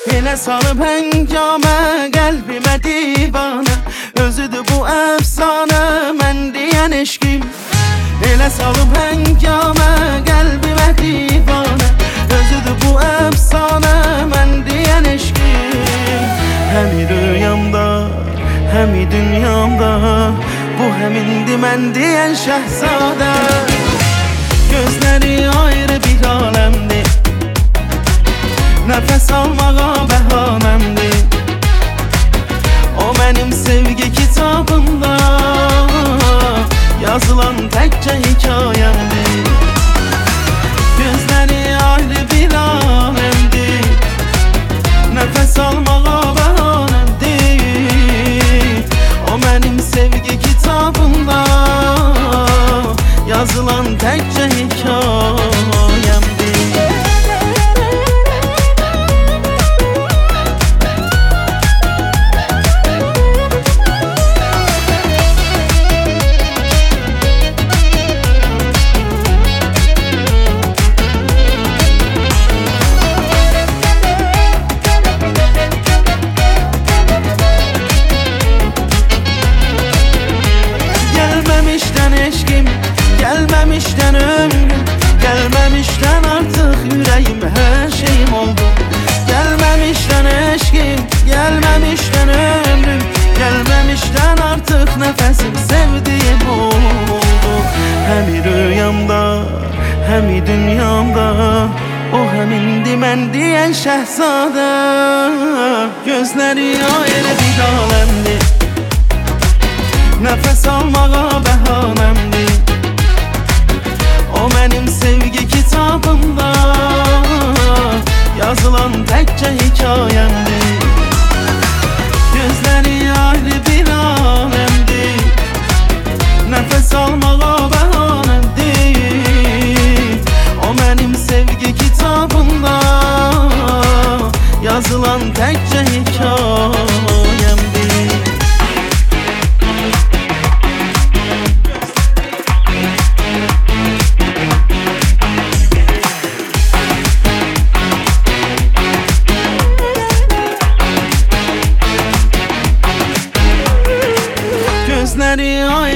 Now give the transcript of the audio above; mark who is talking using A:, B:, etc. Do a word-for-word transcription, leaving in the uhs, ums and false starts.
A: Elə salıb həngamə, qəlbimə divanə, özüdür bu əfsanə, mən deyən eşqim. Elə salıb həngamə, qəlbimə divanə, özüdür bu əfsanə, mən deyən eşqim. Həmi rüyamda, həmi dünyamda, bu həmindir mən deyən şəhzadə. Gözləri ayrı bir aləmdir, nəfəs almağa bəhanəmdir. O mənim sevgi kitabımda yazılan təkcə hikayəmdir. Gözləri ayrı bir aləmdir, nəfəs almağa bəhanəmdir. O mənim sevgi kitabımda yazılan təkcə hikayəmdir. Gelmemişten ömrüm, gelmemişten artık yüreğim, her şeyim oldu. Gelmemişten eşkim, gelmemişten ömrüm, gelmemişten artık nefesim, sevdiğim oldu. Hem rüyamda, hem dünyamda, o həmindi mən deyən şəhzadə. Gözləri ayrı bir aləmdir, nəfəs almağa bəhanəmdir. O mənim sevgi kitabımda yazılan təkcə hikayəmdir. Gözləri ayrı bir aləmdir, nəfəs almağa bəhanəmdir. O mənim sevgi kitabımda yazılan təkcə hikayəmdir. Gözləri